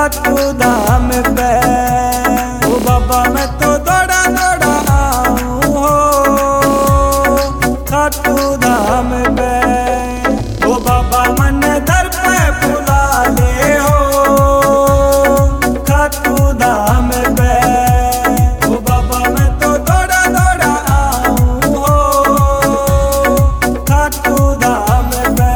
खाटू धाम पे। ओ बाबा मैं तो दौड़ा दौड़ा आऊं हो खाटू धाम पे। ओ बाबा मन दर पे बुला ले हो खाटू धाम पे। ओ बाबा मैं तो दौड़ा दौड़ा आऊं हो खाटू धाम पे।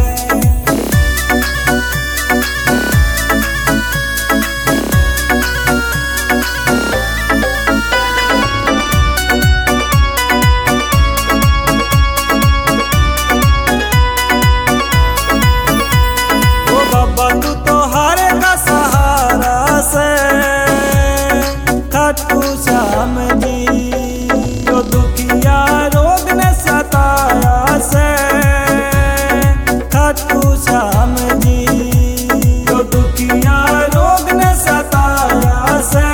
बाबा तू तो हारे का सहारा से खाटू श्याम जी। जो दुखिया रोग ने सताया से खाटू श्याम जी। जो दुखिया रोग ने सताया से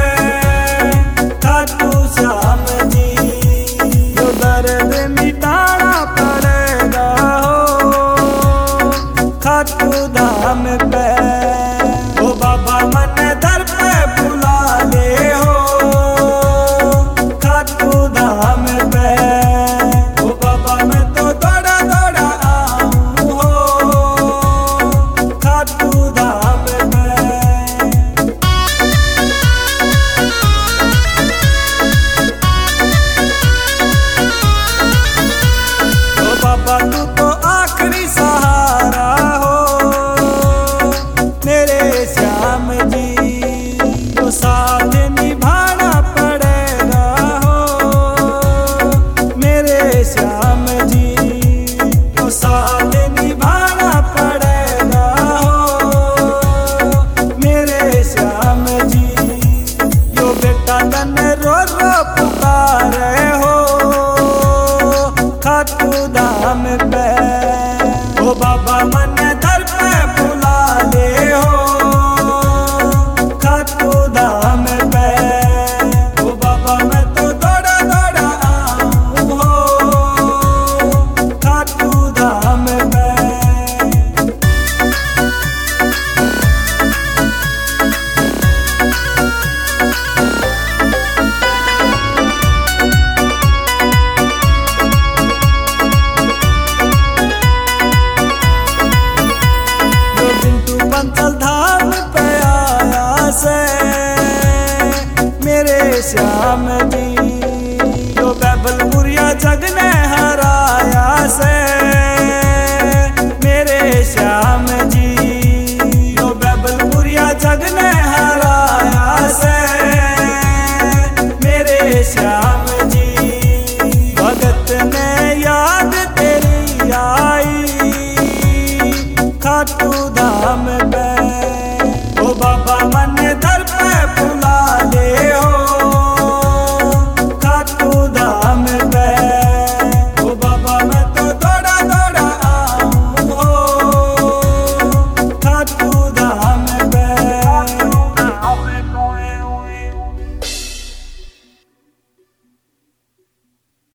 खाटू श्याम जी। जो दर्द मिटाना पड़ेगा हो खाटू धाम पे। ओ बाबा मन दर पे बुला ले हो खाटू धाम पे। ओ बाबा मैं तो दौड़ा दौड़ा आऊं हो खाटू धाम पे। ओ बाबा तू तो आखिरी सहारा हो मेरे श्याम जी। तो साथ निभाना पड़ेगा हो मेरे श्याम जी। तो साथ निभाना पड़ेगा हो मेरे श्याम जी। यो बेटा तन रो रो पुकारे हो खाटू धाम पे। ओ बाबा मन दर पे बुला ले हो खाटू धाम पे। ओ बाबा मैं तो दौड़ा दौड़ा आऊं हो खाटू धाम पे। पंचल धाम पे आया से मेरे श्याम जी। जो बैबलपुरिया जग ने हराया से मेरे श्याम जी। जो बैबलपुरिया जग ने हराया से मेरे श्याम जी। भगत ने याद तेरी आई खाटू धाम पे। ओ बाबा मन